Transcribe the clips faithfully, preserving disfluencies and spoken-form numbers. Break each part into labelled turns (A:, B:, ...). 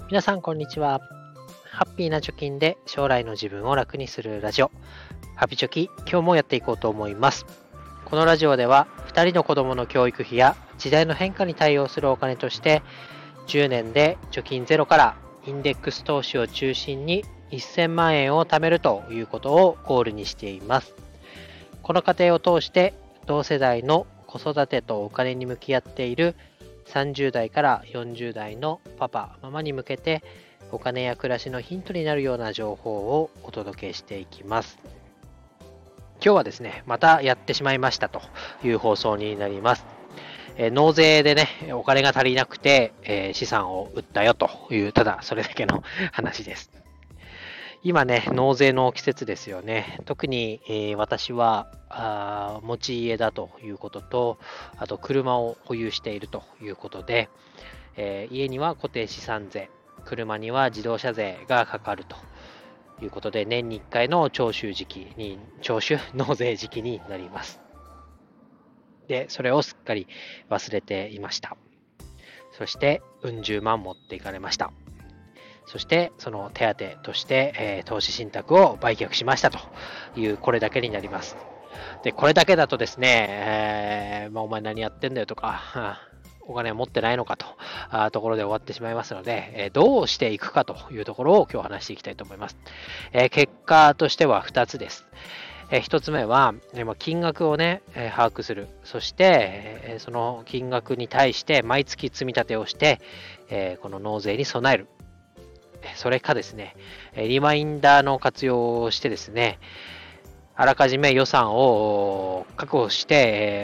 A: 皆さんこんにちは。ハッピーな貯金で将来の自分を楽にするラジオ、ハピチョキ、今日もやっていこうと思います。このラジオではふたりの子供の教育費や時代の変化に対応するお金として、じゅうねんで貯金ゼロからインデックス投資を中心にせんまんえんを貯めるということをゴールにしています。この過程を通して同世代の子育てとお金に向き合っているさんじゅう代からよんじゅう代のパパ、ママに向けてお金や暮らしのヒントになるような情報をお届けしていきます。今日はですね、またやってしまいましたという放送になります。えー、納税でね、お金が足りなくて、えー、資産を売ったよという、ただそれだけの話です。今ね、納税の季節ですよね。特に、えー、私はあ持ち家だということと、あと車を保有しているということで、えー、家には固定資産税、車には自動車税がかかるということで、年にいっかいの徴収時期に、徴収納税時期になります。で、それをすっかり忘れていました。そして、うん十万持っていかれました。そしてその手当として、えー、投資信託を売却しましたというこれだけになります。で、これだけだとですね、えーまあ、お前何やってんだよとか、お金持ってないのかとあところで終わってしまいますので、えー、どうしていくかというところを今日話していきたいと思います。えー、結果としてはふたつです。えー、ひとつめは、えー、金額をね、えー、把握する。そして、えー、その金額に対して毎月積み立てをして、えー、この納税に備える。それかですね、リマインダーの活用をしてですね、あらかじめ予算を確保して、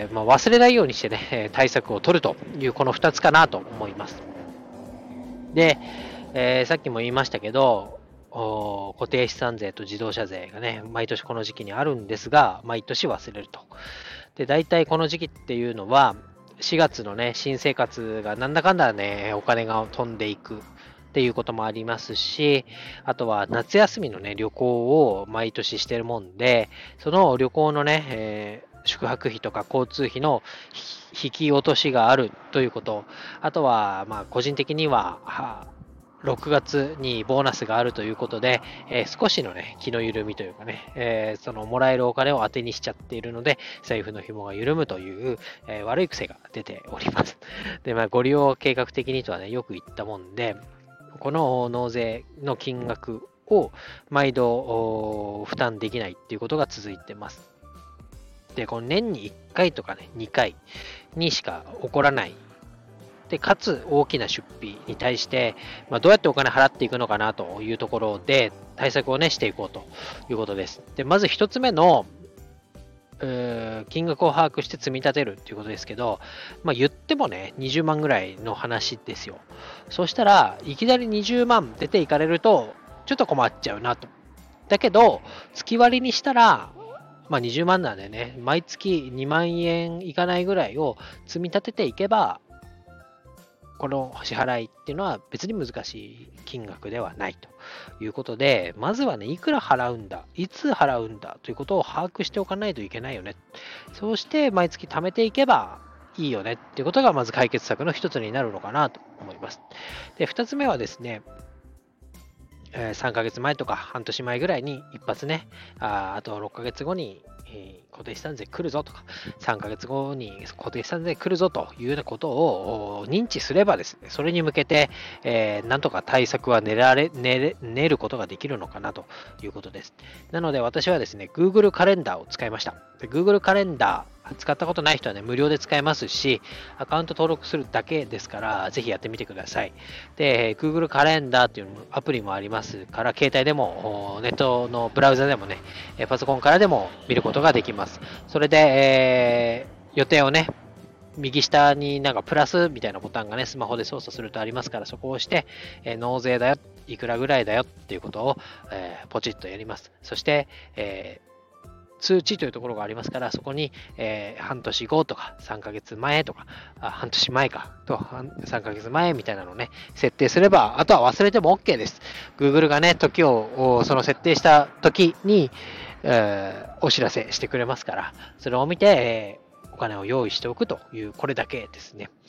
A: まあ、忘れないようにしてね、対策を取るという、このふたつかなと思います。で、えー、さっきも言いましたけど、固定資産税と自動車税がね、毎年この時期にあるんですが、毎年忘れると。で、大体この時期っていうのは、しがつのね、新生活がなんだかんだね、お金が飛んでいく。っていうこともありますし、あとは夏休みのね、旅行を毎年してるもんで、その旅行のね、えー、宿泊費とか交通費の引き落としがあるということ、あとは、まあ、個人的には、ろくがつにボーナスがあるということで、えー、少しのね、気の緩みというかね、えー、そのもらえるお金を当てにしちゃっているので、財布の紐が緩むという、えー、悪い癖が出ております。で、まあ、ご利用計画的にとはね、よく言ったもんで、この納税の金額を毎度負担できないっていうことが続いてます。で、この年にいっかいとかね、にかいにしか起こらない。で、かつ大きな出費に対して、まあ、どうやってお金払っていくのかなというところで対策をね、していこうということです。で、まず一つ目の金額を把握して積み立てるっていうことですけど、まあ、言ってもね、にじゅうまんぐらいの話ですよ。そしたら、いきなりにじゅうまん出ていかれると、ちょっと困っちゃうなと。だけど、月割りにしたら、まあ、にじゅうまんなんでね、毎月にまんえんいかないぐらいを積み立てていけば、この支払いっていうのは別に難しい金額ではないということで、まずはね、いくら払うんだ、いつ払うんだということを把握しておかないといけないよね。そうして毎月貯めていけばいいよねっていうことがまず解決策の一つになるのかなと思います。で、二つ目はですね、さんかげつまえとか半年前ぐらいに一発ね、あ, あとろっかげつごに固定資産税来るぞとか、さんかげつごに固定資産税来るぞというようなことを認知すればですね、それに向けて、えー、なんとか対策は練られ、練れ、練ることができるのかなということです。なので私はですね、Google カレンダーを使いました。で Google カレンダー使ったことない人はね、無料で使えますし、アカウント登録するだけですから、ぜひやってみてください。で、Google カレンダーっていうアプリもありますから、携帯でも、ネットのブラウザでもね、パソコンからでも見ることができます。それで、えー、予定をね、右下になんかプラスみたいなボタンがね、スマホで操作するとありますから、そこを押して、えー、納税だよ、いくらぐらいだよっていうことを、えー、ポチッとやります。そして、えー通知というところがありますから、そこに、えー、半年後とかさんかげつまえとか、あ半年前かとさんかげつまえみたいなのをね、設定すれば、あとは忘れても OK です。Google がね、時をその設定した時に、えー、お知らせしてくれますから、それを見て、えー、お金を用意しておくという、これだけですね。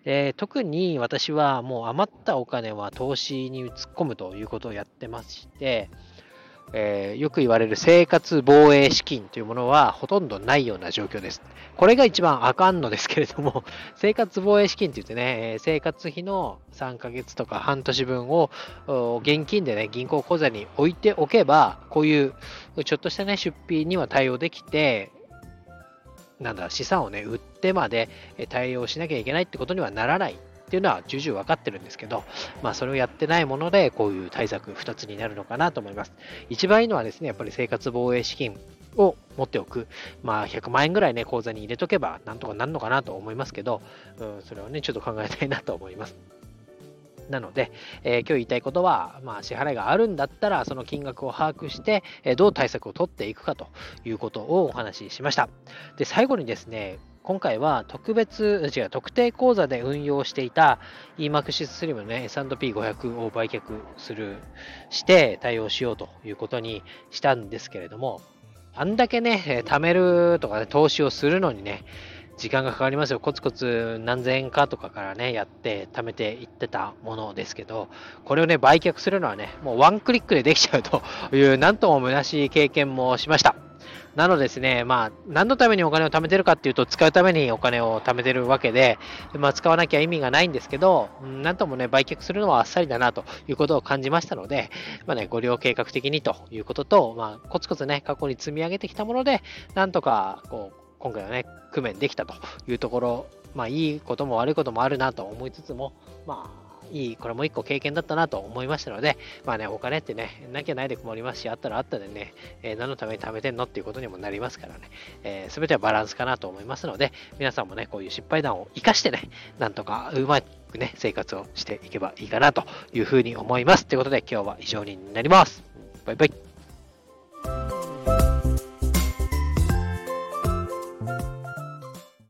A: で、特に私はもう余ったお金は投資に突っ込むということをやってまして、えーよく言われる生活防衛資金というものはほとんどないような状況です。これが一番あかんのですけれども、生活防衛資金って言ってね、えー生活費のさんかげつとか半年分をお現金でね、銀行口座に置いておけば、こういうちょっとしたね、出費には対応できて、なんだ、資産をね、売ってまでえー対応しなきゃいけないってことにはならないっていうのは重々分かってるんですけど、まあそれをやってないもので、こういう対策ふたつになるのかなと思います。一番いいのはですね、やっぱり生活防衛資金を持っておく。まあひゃくまん円ぐらいね、口座に入れとけばなんとかなるのかなと思いますけど、うん、それをね、ちょっと考えたいなと思います。なので、えー今日言いたいことは、まあ、支払いがあるんだったら、その金額を把握して、えーどう対策を取っていくかということをお話ししました。で、最後にですね、今回は特別、違う、特定口座で運用していた イーマックシス スリムのね、エスアンドピーごひゃく を売却する、して対応しようということにしたんですけれども、あんだけね、えー貯めるとかね、投資をするのにね、時間がかかりますよ。コツコツ何千円かとかからね、やって貯めていってたものですけど、これをね、売却するのはね、もうワンクリックでできちゃうという、なんとも虚しい経験もしました。なのですね、まあ、何のためにお金を貯めてるかっていうと、使うためにお金を貯めてるわけで、まあ、使わなきゃ意味がないんですけど、うんなんともね、売却するのはあっさりだなということを感じましたので、まあね、ご利用計画的にということと、まあ、コツコツね、過去に積み上げてきたもので、なんとか、こう、今回はね、工面できたというところ、まあ、いいことも悪いこともあるなと思いつつも、まあ、いい、これも一個経験だったなと思いましたので、まあね、お金ってね、なきゃないで困りますし、あったらあったでね、えー何のために貯めてんのっていうことにもなりますからね、えー、全てはバランスかなと思いますので、皆さんもね、こういう失敗談を生かしてね、なんとかうまくね、生活をしていけばいいかなというふうに思います。ということで、今日は以上になります。バイバイ。